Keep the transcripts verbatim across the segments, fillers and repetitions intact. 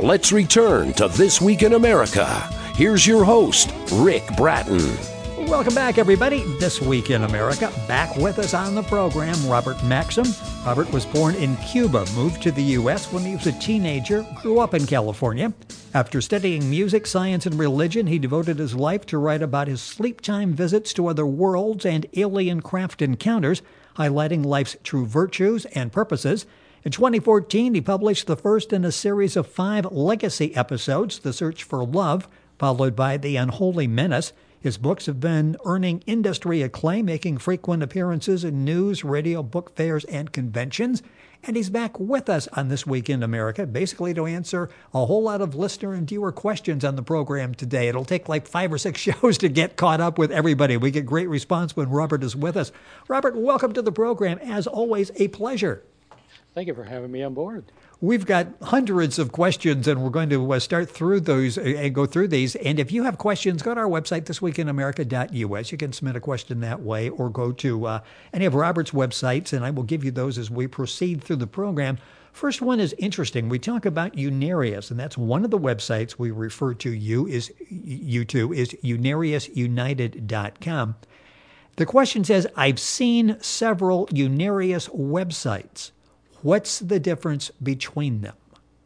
Let's return to This Week in America. Here's your host, Rick Bratton. Welcome back, everybody. This Week in America. Back with us on the program, Robert Maxim. Robert was born in Cuba, moved to the U S when he was a teenager, grew up in California. After studying music, science, and religion, he devoted his life to write about his sleep-time visits to other worlds and alien craft encounters, highlighting life's true virtues and purposes. In twenty fourteen, he published the first in a series of five legacy episodes, The Search for Love, followed by The Unholy Menace. His books have been earning industry acclaim, making frequent appearances in news, radio, book fairs, and conventions. And he's back with us on This Week in America, basically to answer a whole lot of listener and viewer questions on the program today. It'll take like five or six shows to get caught up with everybody. We get great response when Robert is with us. Robert, welcome to the program. As always, a pleasure. Thank you for having me on board. We've got hundreds of questions, and we're going to uh, start through those and go through these. And if you have questions, go to our website, this week in america dot u s. You can submit a question that way, or go to uh, any of Robert's websites, and I will give you those as we proceed through the program. First one is interesting. We talk about Unarius, and that's one of the websites we refer to you is you to is unarius united dot com. The question says, I've seen several Unarius websites. What's the difference between them?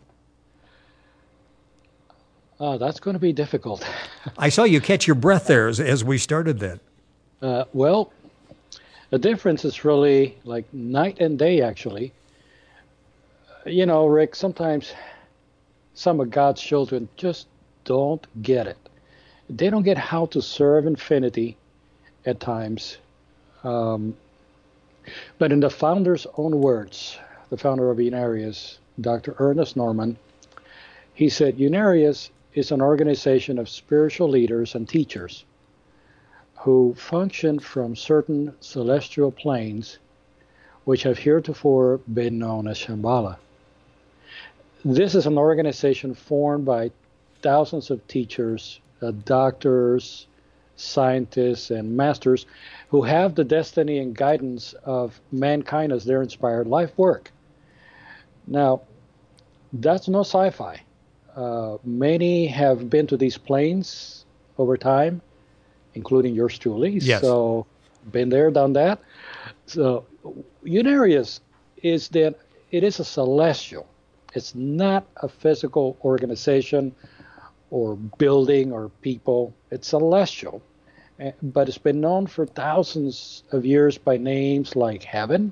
Uh, that's going to be difficult. I saw you catch your breath there as, as we started that. Uh, well, the difference is really like night and day, actually. You know, Rick, sometimes some of God's children just don't get it. They don't get how to serve infinity at times. Um, but in the founder's own words, the founder of Unarius, Doctor Ernest Norman, he said, Unarius is an organization of spiritual leaders and teachers who function from certain celestial planes which have heretofore been known as Shambhala. This is an organization formed by thousands of teachers, uh, doctors, scientists, and masters who have the destiny and guidance of mankind as their inspired life work. Now, that's no sci-fi. Uh, many have been to these planes over time, including yours truly. Yes. So, been there, done that. So, Unarius is that it is a celestial. It's not a physical organization or building or people. It's celestial. But it's been known for thousands of years by names like Heaven,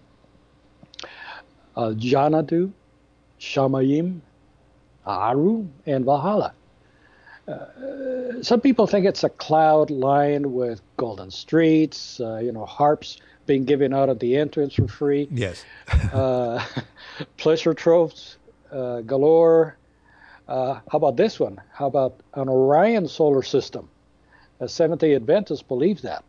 uh, Janadu, Shamayim, Aru, and Valhalla. Uh, some people think it's a cloud lined with golden streets, uh, you know, harps being given out at the entrance for free. Yes. uh, pleasure troves uh, galore. Uh, how about this one? How about an Orion solar system? A Seventh-day Adventist believes that.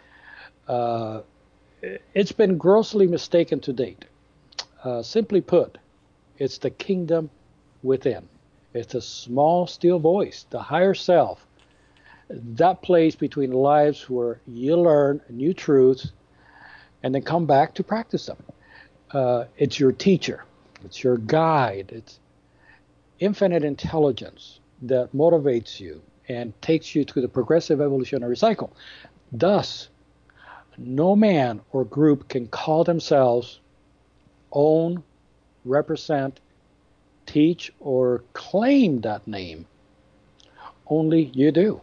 Uh, it's been grossly mistaken to date. Uh, simply put, it's the kingdom within. It's a small, still voice, the higher self, that place between lives where you learn new truths and then come back to practice them. Uh, it's your teacher. It's your guide. It's infinite intelligence that motivates you and takes you to the progressive evolutionary cycle. Thus, no man or group can call themselves, own, represent, teach, or claim that name. Only you do.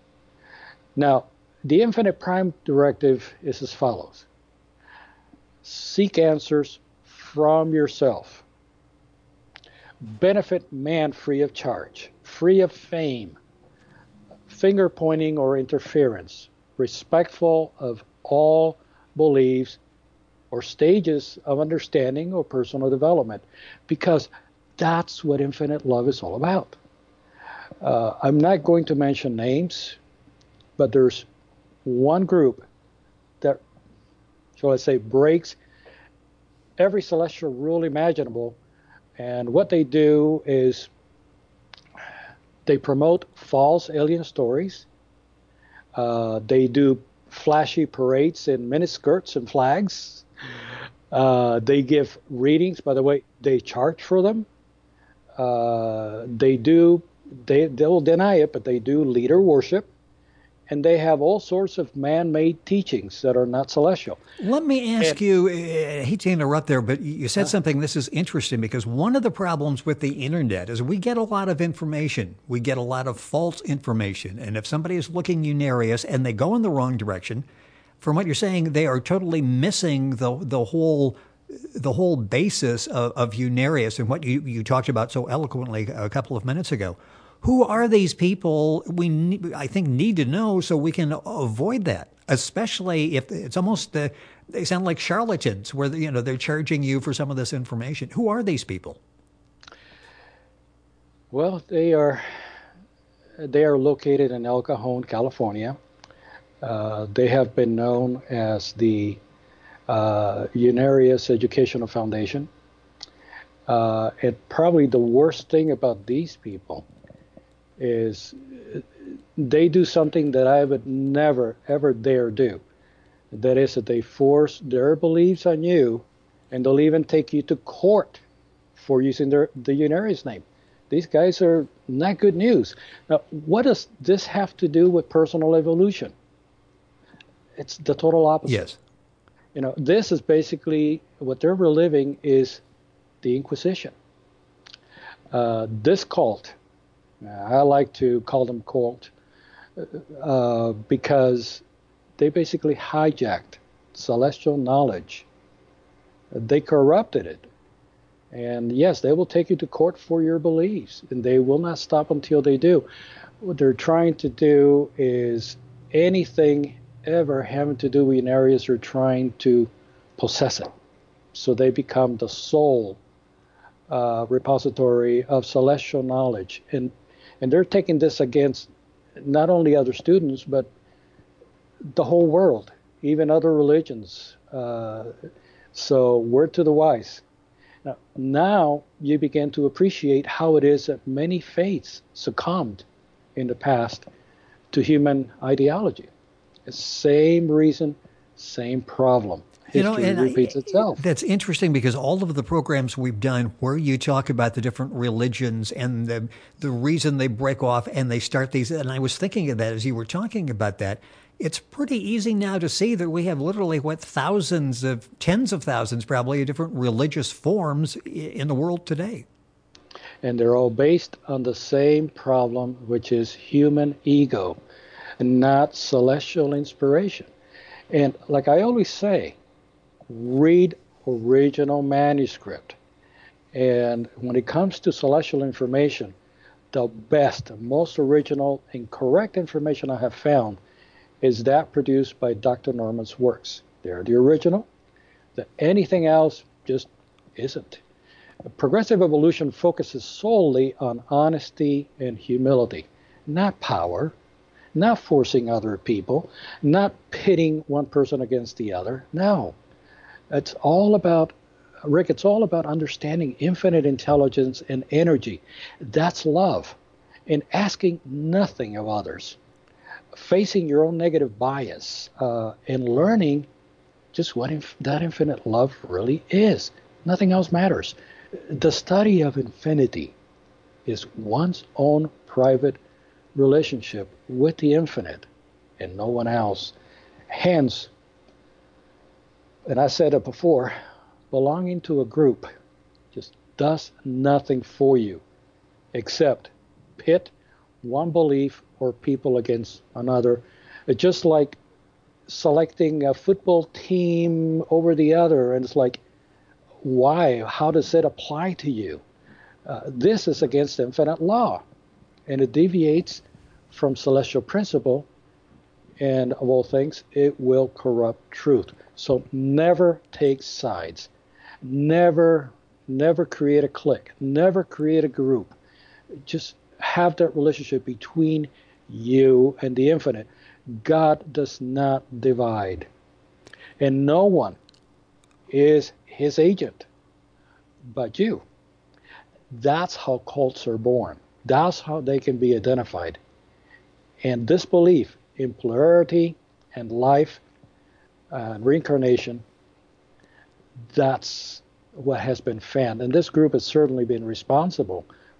Now, the Infinite Prime Directive is as follows. Seek answers from yourself. Benefit man free of charge, free of fame, finger pointing or interference, respectful of all beliefs or stages of understanding or personal development, because that's what infinite love is all about. Uh, I'm not going to mention names, but there's one group that, shall I say, breaks every celestial rule imaginable, and what they do is they promote false alien stories. Uh, they do flashy parades in miniskirts and flags. Uh, they give readings. By the way, they charge for them. Uh, they do, they, they'll deny it, but they do leader worship. And they have all sorts of man-made teachings that are not celestial. Let me ask and, you, I hate to interrupt there, but you said uh, something, this is interesting, because one of the problems with the internet is we get a lot of information. We get a lot of false information. And if somebody is looking Unarius and they go in the wrong direction, from what you're saying, they are totally missing the the whole the whole basis of, of Unarius and what you, you talked about so eloquently a couple of minutes ago. Who are these people we, I think, need to know so we can avoid that, especially if it's almost, uh, they sound like charlatans where, you know, they're charging you for some of this information. Who are these people? Well, they are, they are located in El Cajon, California. Uh, they have been known as the uh, Unarius Educational Foundation. Uh, and probably the worst thing about these people is they do something that I would never, ever dare do. That is that they force their beliefs on you, and they'll even take you to court for using their the Unarius name. These guys are not good news. Now, what does this have to do with personal evolution? It's the total opposite. Yes. You know, this is basically what they're reliving is the Inquisition. Uh, this cult, I like to call them cult, uh, because they basically hijacked celestial knowledge. They corrupted it. And yes, they will take you to court for your beliefs, and they will not stop until they do. What they're trying to do is anything ever having to do with Unarius, they're trying to possess it. So they become the sole uh, repository of celestial knowledge. And And they're taking this against not only other students, but the whole world, even other religions. Uh, so word to the wise. Now, now you begin to appreciate how it is that many faiths succumbed in the past to human ideology. Same reason, same problem. History you know, and repeats I, itself. That's interesting because all of the programs we've done where you talk about the different religions and the the reason they break off and they start these, and I was thinking of that as you were talking about that, it's pretty easy now to see that we have literally, what, thousands of, tens of thousands probably, of different religious forms in the world today. And they're all based on the same problem, which is human ego, and not celestial inspiration. And like I always say, read original manuscript. And when it comes to celestial information, the best, most original and correct information I have found is that produced by Doctor Norman's works. They're the original. The, anything else just isn't. Progressive evolution focuses solely on honesty and humility, not power, not forcing other people, not pitting one person against the other. No. It's all about, Rick, it's all about understanding infinite intelligence and energy. That's love. And asking nothing of others. Facing your own negative bias uh, and learning just what inf- that infinite love really is. Nothing else matters. The study of infinity is one's own private relationship with the infinite and no one else. Hence, and I said it before, belonging to a group just does nothing for you except pit one belief or people against another. It's just like selecting a football team over the other, and it's like, why? How does it apply to you? Uh, this is against infinite law, and it deviates from celestial principle, and of all things, it will corrupt truth. So never take sides. Never, never create a clique. Never create a group. Just have that relationship between you and the infinite. God does not divide. And no one is his agent but you. That's how cults are born. That's how they can be identified. And this belief in plurality and life and reincarnation, that's what has been found. And this group has certainly been responsible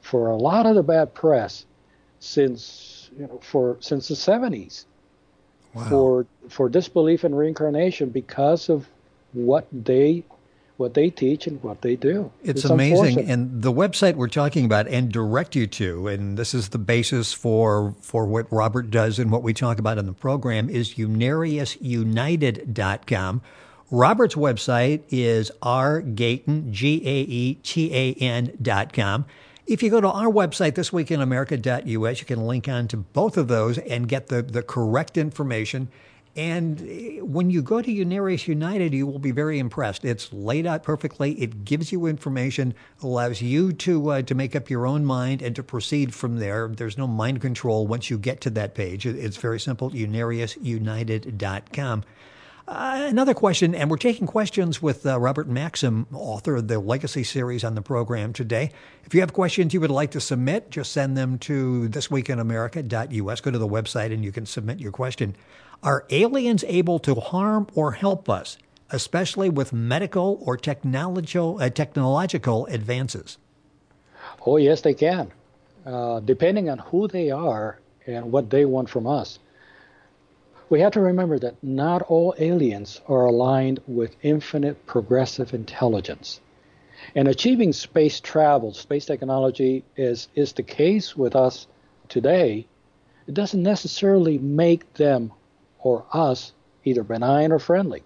for a lot of the bad press since you know for since the seventies. Wow. For for disbelief in reincarnation because of what they what they teach and what they do. It's, it's amazing. And the website we're talking about and direct you to, and this is the basis for for what Robert does and what we talk about in the program, is unarius united dot com. Robert's website is r gaetan, G A E T A N dot com. If you go to our website, this week in america dot U S, you can link on to both of those and get the, the correct information. And when you go to Unarius United, you will be very impressed. It's laid out perfectly. It gives you information, allows you to uh, to make up your own mind and to proceed from there. There's no mind control once you get to that page. It's very simple, unarius united dot com. Uh, another question, and we're taking questions with uh, Robert Maxim, author of the Legacy series, on the program today. If you have questions you would like to submit, just send them to this week in america dot U S. Go to the website and you can submit your question. Are aliens able to harm or help us, especially with medical or technological, uh, technological advances? Oh, yes, they can, uh, depending on who they are and what they want from us. We have to remember that not all aliens are aligned with infinite progressive intelligence. And achieving space travel, space technology, is, is the case with us today. It doesn't necessarily make them or us either benign or friendly.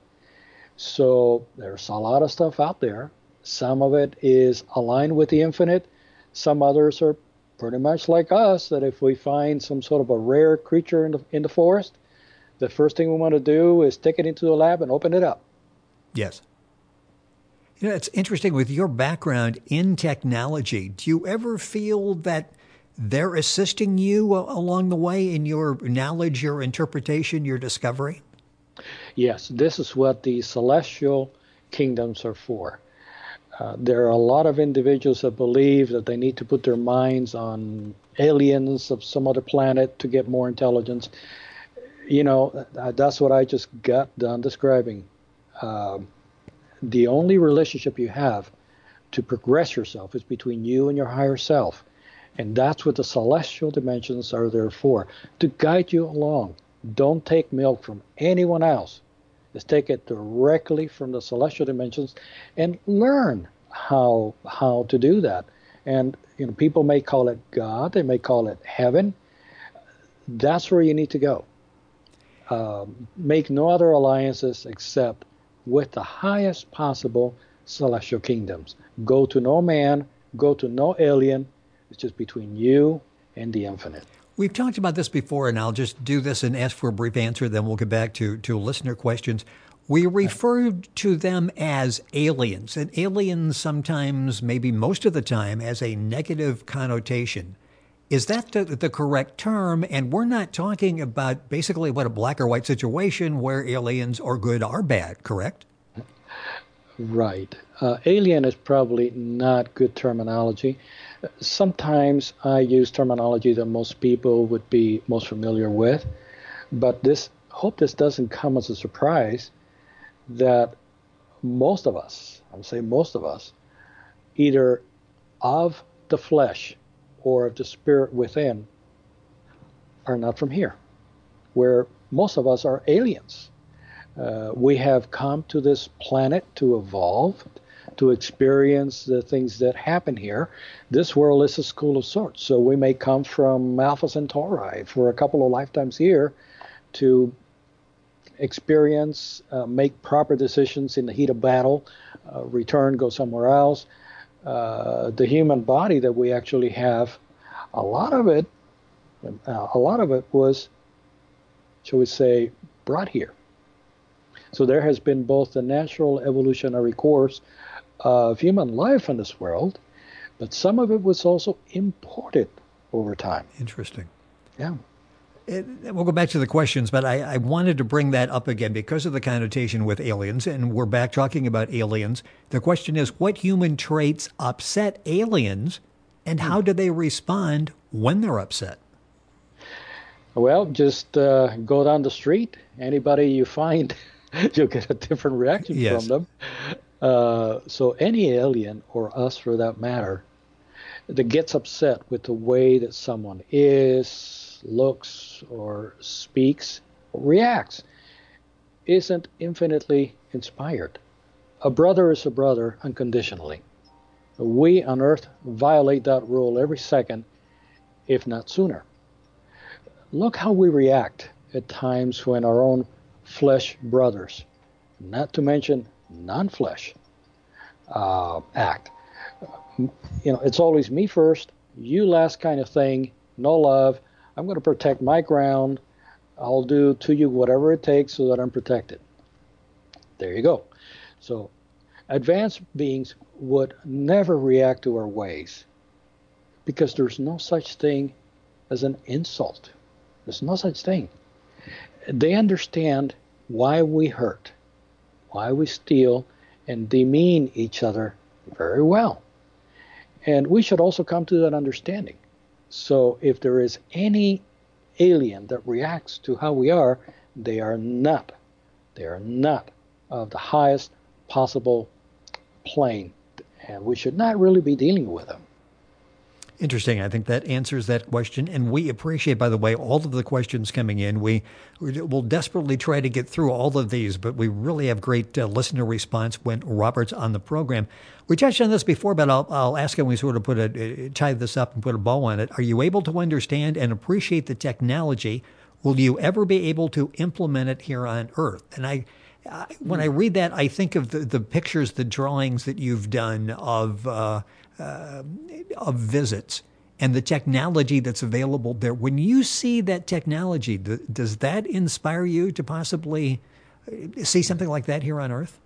So there's a lot of stuff out there. Some of it is aligned with the infinite. Some others are pretty much like us, that if we find some sort of a rare creature in the, in the forest, the first thing we want to do is take it into the lab and open it up. Yes. You know, it's interesting with your background in technology. Do you ever feel that they're assisting you along the way in your knowledge, your interpretation, your discovery? Yes, this is what the celestial kingdoms are for. Uh, there are a lot of individuals that believe that they need to put their minds on aliens of some other planet to get more intelligence. You know, that's what I just got done describing. Um, the only relationship you have to progress yourself is between you and your higher self. And that's what the celestial dimensions are there for, to guide you along. Don't take milk from anyone else. Just take it directly from the celestial dimensions and learn how how to do that. And you know, people may call it God, they may call it heaven. That's where you need to go. Um, make no other alliances except with the highest possible celestial kingdoms. Go to no man, go to no alien. It's just between you and the infinite. We've talked about this before, and I'll just do this and ask for a brief answer, then we'll get back to, to listener questions. We referred to them as aliens, and aliens sometimes, maybe most of the time, as a negative connotation. Is that the, the correct term? And we're not talking about basically what a black or white situation where aliens are good or bad, correct? Right. Uh, alien is probably not good terminology. Sometimes I use terminology that most people would be most familiar with, but this hope this doesn't come as a surprise that most of us, I would say most of us, either of the flesh or of the spirit within, are not from here, where most of us are aliens. Uh, we have come to this planet to evolve, to experience the things that happen here. This world is a school of sorts, so we may come from Alpha Centauri for a couple of lifetimes here to experience, uh, make proper decisions in the heat of battle, uh, return, go somewhere else. Uh, the human body that we actually have, a lot of it, uh, a lot of it was, shall we say, brought here. So there has been both the natural evolutionary course of human life in this world, but some of it was also imported over time. Interesting. Yeah. It, we'll go back to the questions, but I, I wanted to bring that up again because of the connotation with aliens, and we're back talking about aliens. The question is, what human traits upset aliens, and how do they respond when they're upset? Well, just uh, go down the street. Anybody you find, you'll get a different reaction yes. from them. Uh, so any alien, or us for that matter, that gets upset with the way that someone is, looks, or speaks, or reacts, isn't infinitely inspired. A brother is a brother unconditionally. We on earth violate that rule every second, if not sooner. Look how we react at times when our own flesh brothers, not to mention non-flesh, uh, act. You know, it's always me first, you last kind of thing, no love. I'm going to protect my ground. I'll do to you whatever it takes so that I'm protected. There you go. So advanced beings would never react to our ways because there's no such thing as an insult. There's no such thing. They understand why we hurt, why we steal and demean each other very well. And we should also come to that understanding. So if there is any alien that reacts to how we are, they are not, they are not of the highest possible plane. And we should not really be dealing with them. Interesting. I think that answers that question. And we appreciate, by the way, all of the questions coming in. We will desperately try to get through all of these, but we really have great uh, listener response when Robert's on the program. We touched on this before, but I'll, I'll ask him, we sort of put a, uh, tie this up and put a bow on it. Are you able to understand and appreciate the technology? Will you ever be able to implement it here on Earth? And I, I when I read that, I think of the, the pictures, the drawings that you've done of uh, Uh, of visits and the technology that's available there. When you see that technology, th- does that inspire you to possibly see something like that here on Earth?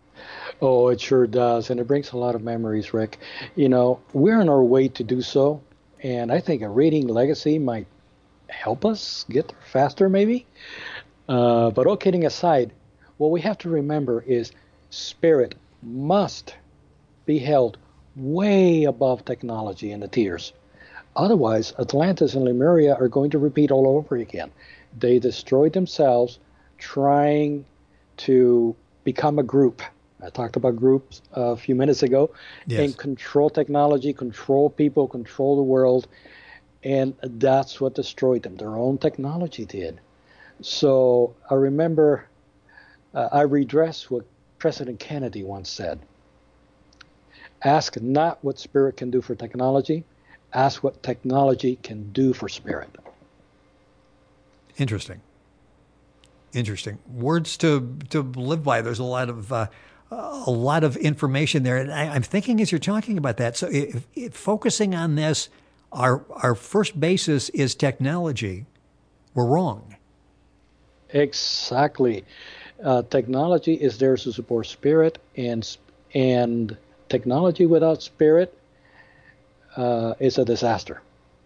Oh, it sure does. And it brings a lot of memories, Rick. You know, we're on our way to do so. And I think a reading legacy might help us get there faster, maybe. Uh, but all kidding aside, what we have to remember is spirit must be held way above technology and the tiers. Otherwise, Atlantis and Lemuria are going to repeat all over again. They destroyed themselves trying to become a group. I talked about groups a few minutes ago. Yes. And control technology, control people, control the world. And that's what destroyed them. Their own technology did. So I remember, uh, I redress what President Kennedy once said. Ask not what spirit can do for technology. Ask what technology can do for spirit. Interesting. Interesting. Words to to live by. There's a lot of uh, a lot of information there, and I, I'm thinking as you're talking about that. So, if, if focusing on this, our our first basis is technology. We're wrong. Exactly. Uh, technology is there to support spirit, and and technology without spirit uh, is a disaster.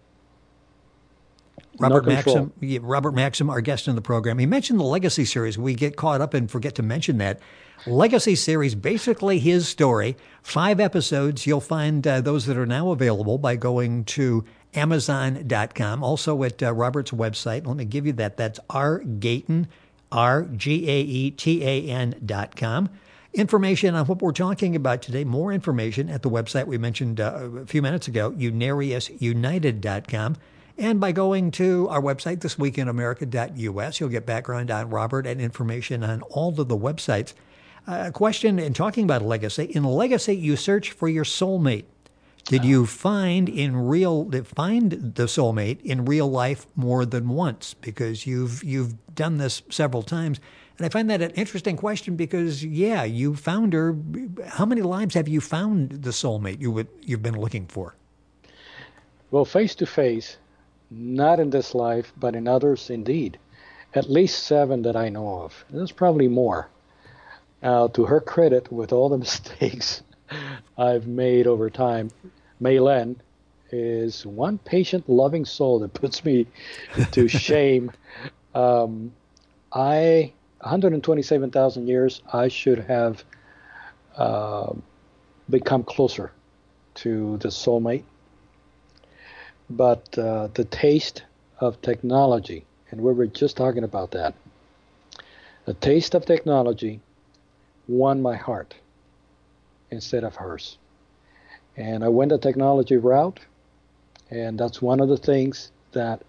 Robert no Maxim, yeah, Robert Maxim, our guest in the program, he mentioned the Legacy series. We get caught up and forget to mention that. Legacy series, basically his story, five episodes. You'll find uh, those that are now available by going to Amazon dot com. Also at uh, Robert's website. Let me give you that. That's R Gaetan, R G A E T A N dot com. Information on what we're talking about today, more information at the website we mentioned uh, a few minutes ago, Unarius United dot com. And by going to our website, this week in America dot U S, you'll get background on Robert and information on all of the websites. Uh, a question in talking about legacy. In legacy, you search for your soulmate. Did you find in real find the soulmate in real life more than once? Because you've you've done this several times. And I find that an interesting question because, yeah, you found her. How many lives have you found the soulmate you would, you've been looking for? Well, face to face, not in this life, but in others, indeed. At least seven that I know of. There's probably more. Uh, to her credit, with all the mistakes I've made over time, Maylen is one patient, loving soul that puts me to shame. Um, I... one hundred twenty-seven thousand years, I should have uh, become closer to the soulmate. But uh, the taste of technology, and we were just talking about that, the taste of technology won my heart instead of hers. And I went the technology route, and that's one of the things that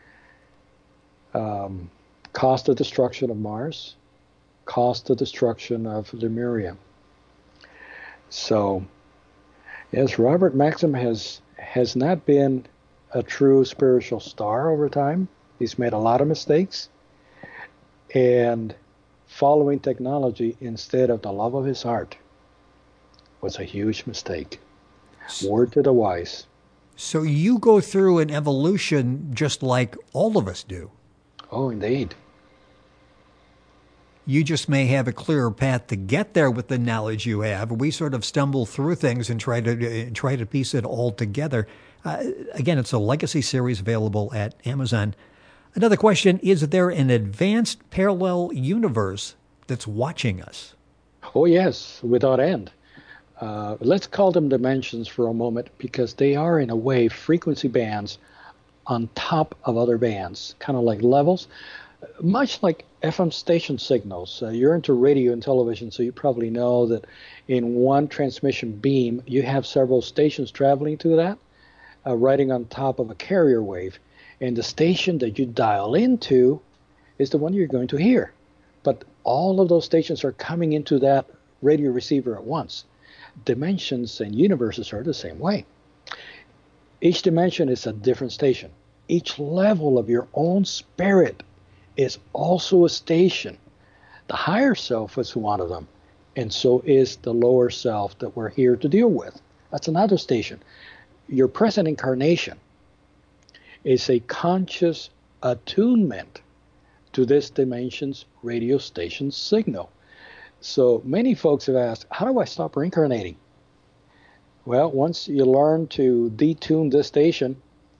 um, caused the destruction of Mars, caused the destruction of Lemuria. So, yes, Robert Maxim has has not been a true spiritual star over time. He's made a lot of mistakes, and following technology instead of the love of his heart was a huge mistake. Word to the wise. So you go through an evolution just like all of us do. Oh, indeed. You just may have a clearer path to get there with the knowledge you have. We sort of stumble through things and try to uh, try to piece it all together. Uh, again, it's a legacy series available at Amazon. Another question, is there an advanced parallel universe that's watching us? Oh, yes, without end. Uh, let's call them dimensions for a moment, because they are, in a way, frequency bands on top of other bands, kind of like levels, much like F M station signals. Uh, you're into radio and television, so you probably know that in one transmission beam, you have several stations traveling to that, uh, riding on top of a carrier wave. And the station that you dial into is the one you're going to hear. But all of those stations are coming into that radio receiver at once. Dimensions and universes are the same way. Each dimension is a different station. Each level of your own spirit is also a station. The higher self is one of them, and so is the lower self that we're here to deal with. That's another station. Your present incarnation is a conscious attunement to this dimension's radio station signal. So many folks have asked, how do I stop reincarnating? Well, once you learn to detune this station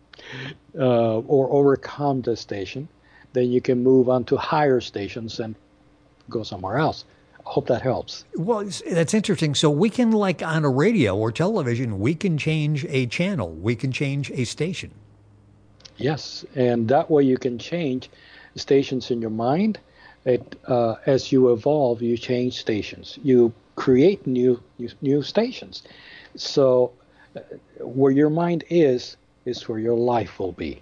uh, or overcome this station, then you can move on to higher stations and go somewhere else. I hope that helps. Well, that's interesting. So we can, like on a radio or television, we can change a channel. We can change a station. Yes, and that way you can change stations in your mind. It, uh, as you evolve, you change stations. You create new new, new stations. So uh, where your mind is, is where your life will be.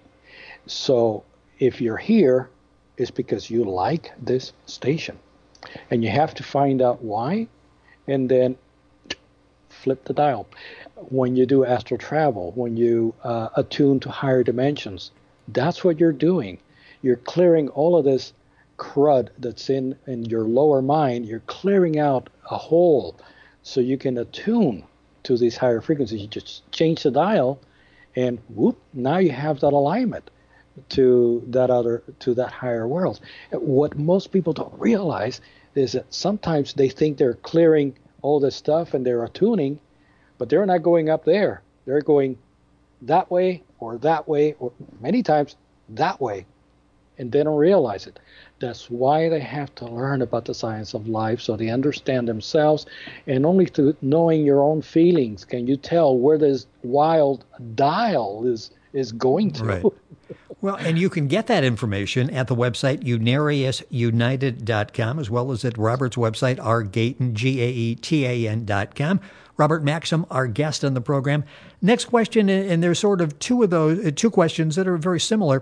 So if you're here, it's because you like this station. And you have to find out why, and then flip the dial. When you do astral travel, when you uh, attune to higher dimensions, that's what you're doing. You're clearing all of this crud that's in, in your lower mind. You're clearing out a hole so you can attune to these higher frequencies. You just change the dial, and whoop, now you have that alignment to that other, to that higher world. What most people don't realize is that sometimes they think they're clearing all this stuff and they're attuning, but they're not going up there. They're going that way or that way, or many times that way, and they don't realize it. That's why they have to learn about the science of life, so they understand themselves, and only through knowing your own feelings can you tell where this wild dial is is going to. Right. Well, and you can get that information at the website unarius united dot com, as well as at Robert's website, rgaetan, G A E T A N dot com. Robert Maxim, our guest on the program. Next question, and there's sort of two of those, two questions that are very similar.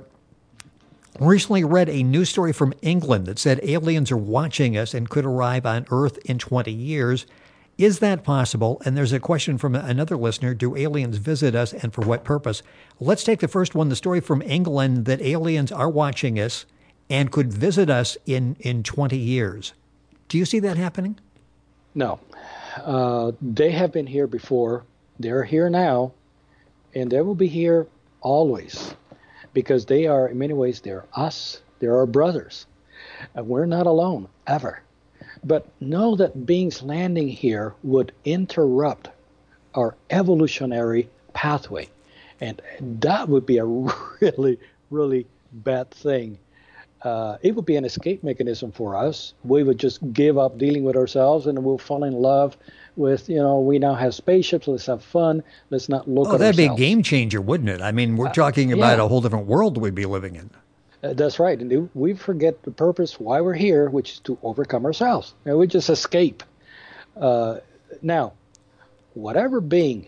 Recently read a news story from England that said aliens are watching us and could arrive on Earth in twenty years. Is that possible? And there's a question from another listener. Do aliens visit us, and for what purpose? Let's take the first one, the story from England that aliens are watching us and could visit us in, in twenty years. Do you see that happening? No. Uh, they have been here before. They're here now, and they will be here always, because they are, in many ways, they're us. They're our brothers. And we're not alone, ever. But know that beings landing here would interrupt our evolutionary pathway. And that would be a really, really bad thing. Uh, it would be an escape mechanism for us. We would just give up dealing with ourselves, and we'll fall in love with, you know, we now have spaceships, let's have fun, let's not look oh, at that'd ourselves. be a game changer, wouldn't it? I mean, we're talking uh, about yeah. a whole different world we'd be living in. Uh, that's right. And we forget the purpose why we're here, which is to overcome ourselves. And we just escape. Uh, now, whatever being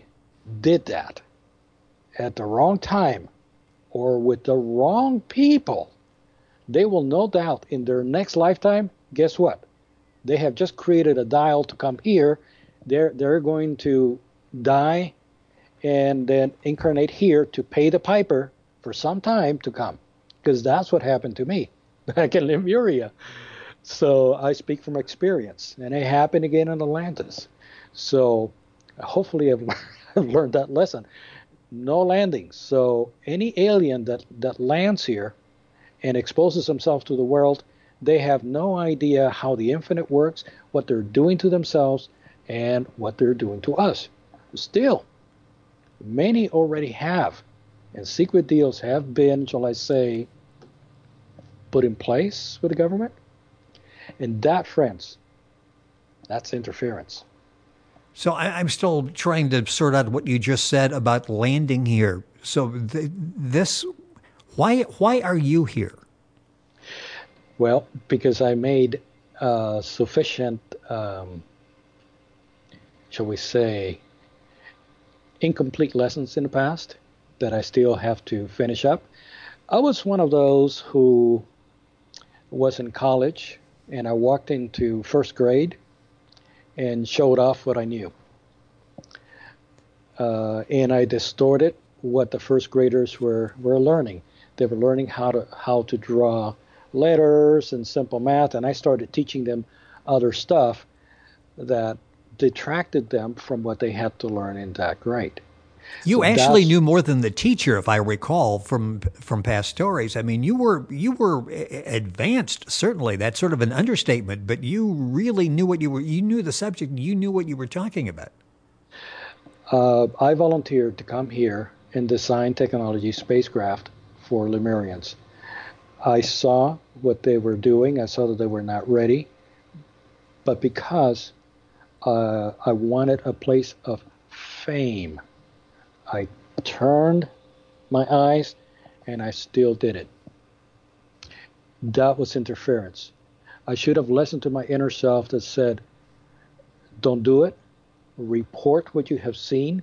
did that at the wrong time or with the wrong people, they will no doubt in their next lifetime, guess what? They have just created a dial to come here. They're, they're going to die and then incarnate here to pay the piper for some time to come. Because that's what happened to me back in Lemuria. So I speak from experience. And it happened again in Atlantis. So hopefully I've, I've learned that lesson. No landings. So any alien that, that lands here and exposes themselves to the world, they have no idea how the infinite works, what they're doing to themselves, and what they're doing to us. Still, many already have, and secret deals have been, shall I say, put in place with the government. And that, friends, that's interference. So I, I'm still trying to sort out what you just said about landing here. So th- this, why why are you here? Well, because I made uh, sufficient, um, shall we say, incomplete lessons in the past that I still have to finish up. I was one of those who was in college, and I walked into first grade and showed off what I knew. Uh, and I distorted what the first graders were, were learning. They were learning how to how to draw letters and simple math, and I started teaching them other stuff that detracted them from what they had to learn in that grade. You So actually that's- knew more than the teacher, if I recall from from past stories. I mean, you were you were advanced, certainly. That's sort of an understatement, but you really knew what you were. You knew the subject. You knew what you were talking about. Uh, I volunteered to come here and design technology spacecraft for Lemurians. I saw what they were doing. I saw that they were not ready. But because uh, I wanted a place of fame, I turned my eyes and I still did it. That was interference. I should have listened to my inner self that said, don't do it. Report what you have seen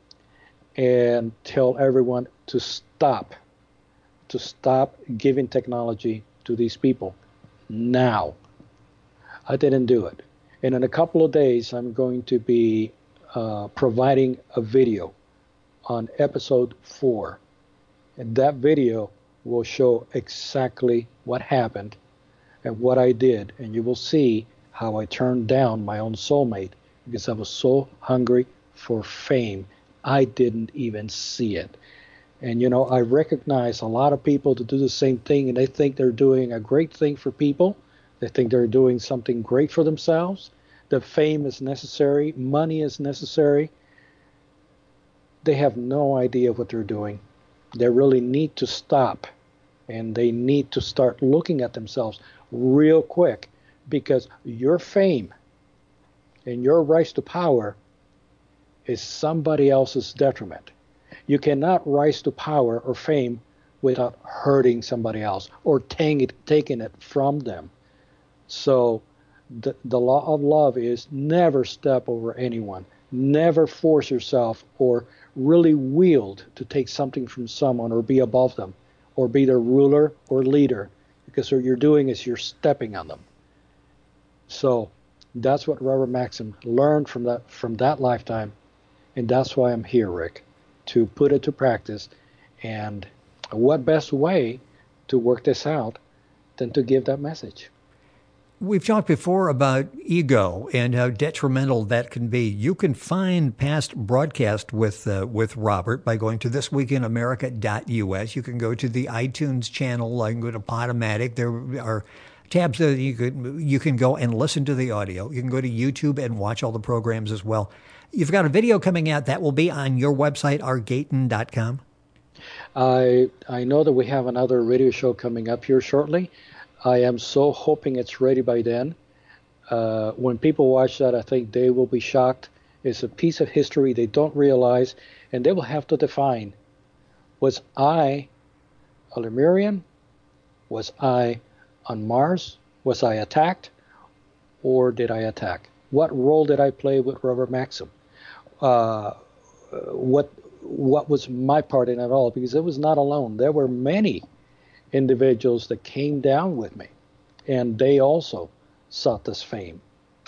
and tell everyone to stop, to stop giving technology to these people now. I didn't do it. And in a couple of days, I'm going to be uh, providing a video on episode four. And that video will show exactly what happened and what I did. And you will see how I turned down my own soulmate because I was so hungry for fame. I didn't even see it. And, you know, I recognize a lot of people to do the same thing, and they think they're doing a great thing for people. They think they're doing something great for themselves. The fame is necessary. Money is necessary. They have no idea what they're doing. They really need to stop, and they need to start looking at themselves real quick, because your fame and your rise to power is somebody else's detriment. You cannot rise to power or fame without hurting somebody else or taking it, taking it from them. So the, the law of love is never step over anyone. Never force yourself or really wield to take something from someone or be above them or be their ruler or leader, because what you're doing is you're stepping on them. So that's what Robert Maxim learned from that from that lifetime, and that's why I'm here, Rick, to put it to practice. And what best way to work this out than to give that message? We've talked before about ego and how detrimental that can be. You can find past broadcast with uh, with Robert by going to this week in america dot u s. You can go to the iTunes channel. You can go to Podomatic. There are tabs that you can you can go and listen to the audio. You can go to YouTube and watch all the programs as well. You've got a video coming out that will be on your website, r gayton dot com. I I know that we have another radio show coming up here shortly. I am so hoping it's ready by then. Uh, when people watch that, I think they will be shocked. It's a piece of history they don't realize, and they will have to define, was I a Lemurian? Was I on Mars? Was I attacked? Or did I attack? What role did I play with Robert Maxim? Uh, what what was my part in it all, because it was not alone. There were many individuals that came down with me, and they also sought this fame.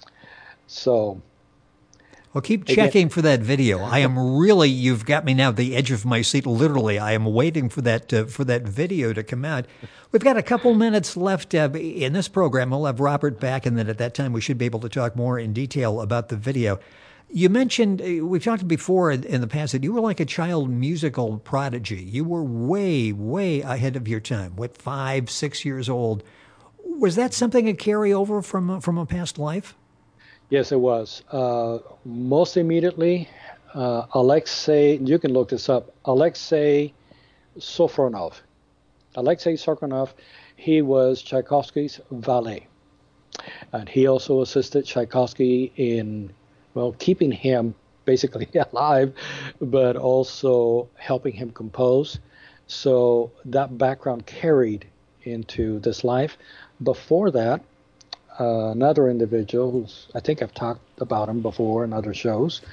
So, well, keep checking again, for that video. I am really, you've got me now at the edge of my seat, literally. I am waiting for that uh, for that video to come out. We've got a couple minutes left uh, in this program. We'll have Robert back, and then at that time we should be able to talk more in detail about the video. You mentioned, we've talked before in the past, that you were like a child musical prodigy. You were way, way ahead of your time. What, five, six years old? Was that something a carryover from, from a past life? Yes, it was. Uh, most immediately, uh, Alexei, you can look this up, Alexei Sofronov. Alexei Sofronov, he was Tchaikovsky's valet. And he also assisted Tchaikovsky in, well, keeping him basically alive, but also helping him compose. So that background carried into this life. Before that, uh, another individual who's, I think I've talked about him before in other shows,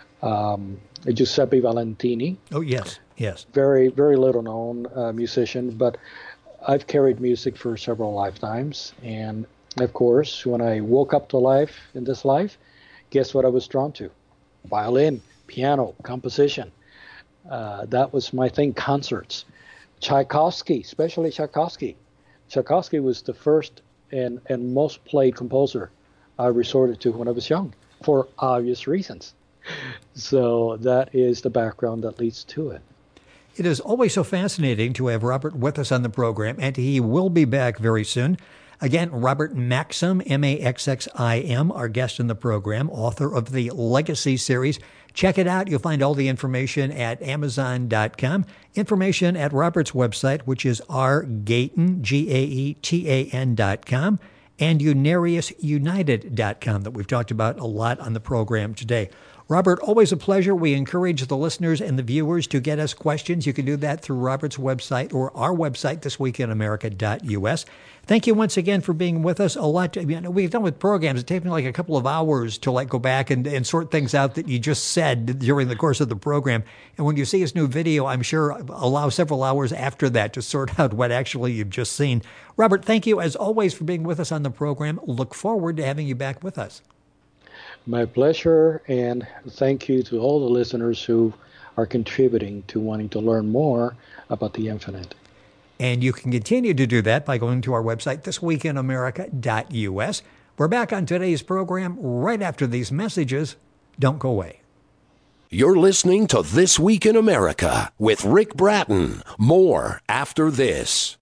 um, Giuseppe Valentini. Oh, yes, yes. Very, very little known uh, musician, but I've carried music for several lifetimes. And of course, when I woke up to life in this life, guess what I was drawn to? Violin, piano, composition. Uh, that was my thing, concerts. Tchaikovsky, especially Tchaikovsky. Tchaikovsky was the first and, and most played composer I resorted to when I was young, for obvious reasons. So that is the background that leads to it. It is always so fascinating to have Robert with us on the program, and he will be back very soon. Again, Robert Maxim, M A X X I M, our guest in the program, author of the Legacy series. Check it out. You'll find all the information at amazon dot com. Information at Robert's website, which is r gaetan, G A E T A N dot com, and unarius united dot com that we've talked about a lot on the program today. Robert, always a pleasure. We encourage the listeners and the viewers to get us questions. You can do that through Robert's website or our website, this week in america dot U S. Thank you once again for being with us. A lot to, you know, we've done with programs. It takes me like a couple of hours to like go back and, and sort things out that you just said during the course of the program. And when you see this new video, I'm sure allow several hours after that to sort out what actually you've just seen. Robert, thank you as always for being with us on the program. Look forward to having you back with us. My pleasure, and thank you to all the listeners who are contributing to wanting to learn more about the infinite. And you can continue to do that by going to our website, this week in america dot U S. We're back on today's program right after these messages. Don't go away. You're listening to This Week in America with Rick Bratton. More after this.